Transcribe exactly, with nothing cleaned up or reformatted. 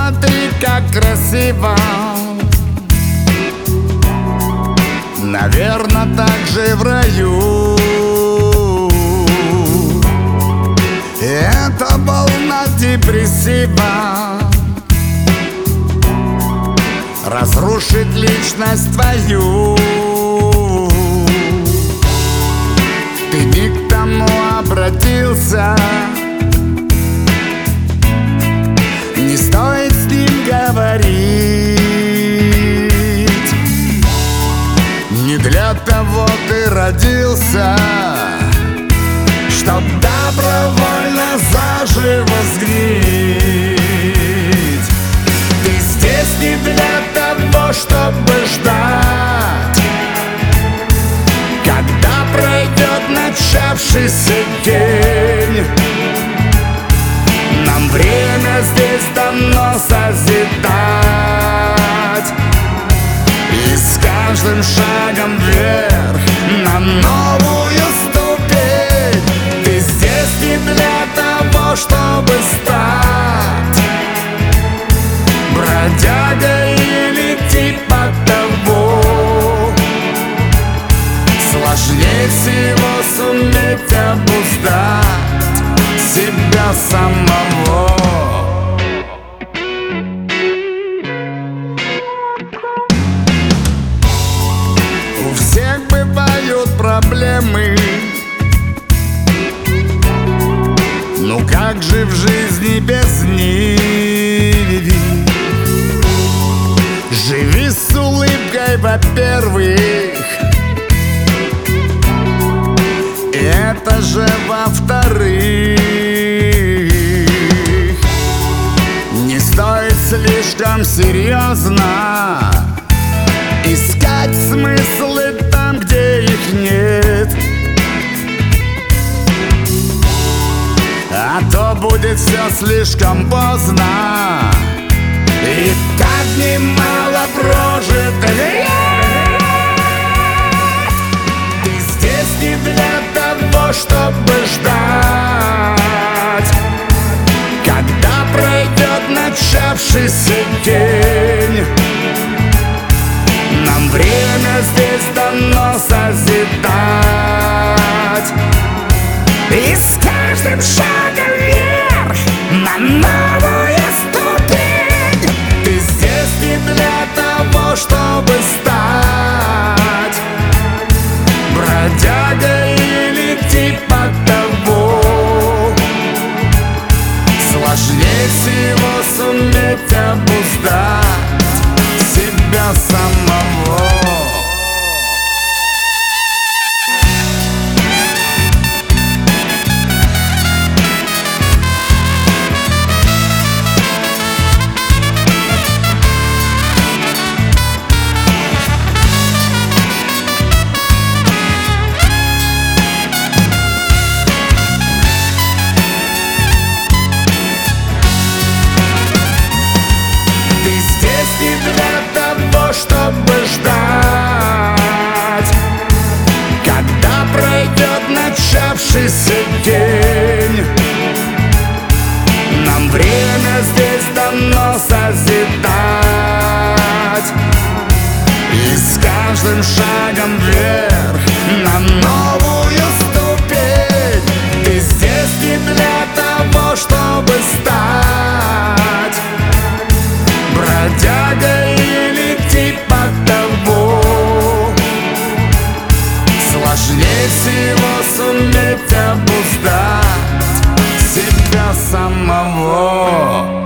смотри, как красиво. Наверно, так же в раю. Это волна депрессива разрушит личность твою. Ты не к тому обратился, не стоит с ним говорить. Не для того ты родился, чтоб добровольно заживо сгнить. Ты здесь не для того, чтобы ждать, когда пройдет начавшийся день. Нам время здесь давно созидать, и с каждым шагом вверх на новую ступень. Ты здесь не для того, чтобы стать бродягой или типа того. Сложнее всего суметь обуздать себя самого. У всех бывают проблемы, ну как же в жизни без них? Живи с улыбкой, во-первых, это же во-вторых. Не стоит слишком серьезно искать смыслы там, где их нет, а то будет все слишком поздно, и так немало прожито лет. Ты здесь не для того, чтобы ждать, когда пройдет начавшийся день. Нам время здесь давно созидать, и с каждым шагом вверх на новую ступень. Ты здесь не для того, чтобы стать бродягой или типа того. Сложнее всего суметь обуздать себя самого. Чтобы ждать, когда пройдет начавшийся день. Нам время здесь давно созидать, и с каждым шагом вверх на новую ступень. Ты здесь не для того, чтобы стать бродягой или типа того. Сложнее всего суметь обуздать себя самого.